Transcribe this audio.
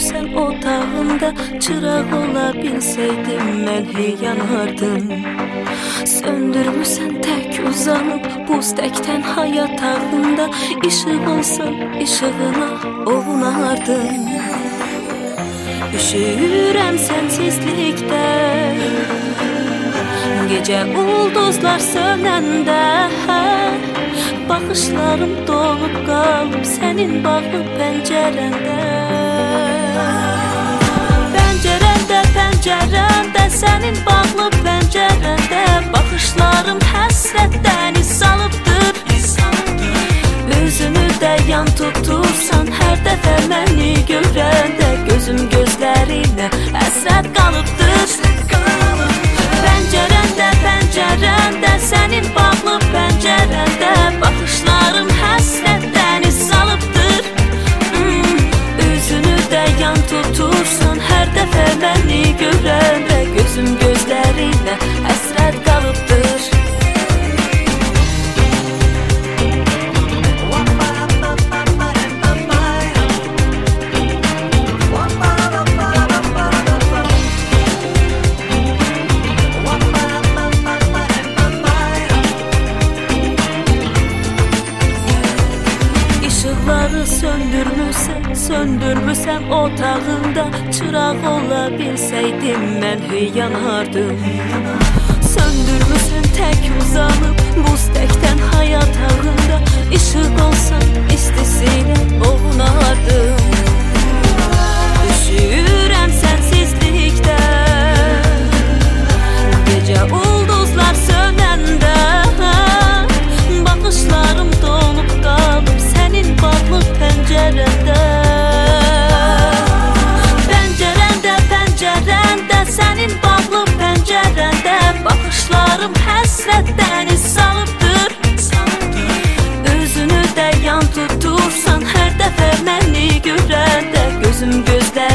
söndürmüsən otağında. Çıraq ola bilsəydim mən hey yanardım. Söndürmüsən tək uzanıb buz təkdən hayat ağında. İşıq olsan işığına ovunardım. Üşüyürəm sənsizlikdə, gecə ulduzlar sönəndə. Baxışlarım dolub qalıb sənin bağlı pəncərəndə. Pəncərəndə, sənin bağlı pəncərəndə. Baxışlarım həsrətdən iz salıbdır. Üzünü də yan tutursan hər dəfə məni görəndə. Gözüm gözlərinə həsrət qalıbdır. Pəncərəndə, sənin bağlı pəncərəndə. Baxışlarım həsrətdən iz salıbdır. Üzünü də yan tutursan hər dəfə məni görəndə. Gözüm gözlərinə həsrət qalıbdır. Söndürmüsən otağında. Çıraq ola bilsəydim mən hey yanardım. Söndürmüsən tək uzanıb buz təkdən hayat ağında. İşıq olsan istisilə ovunardım. Üşüyürəm sənsizlikdə, gecə ulduzlar sönəndə. Baxışlarım donub qalıb sənin bağlı pəncərəndə. Sənin bağlı pəncərəndə. Baxışlarım həsrətdən iz salıbdır. Üzünü də yan tutursan hər dəfə məni görəndə. Gözüm gözlər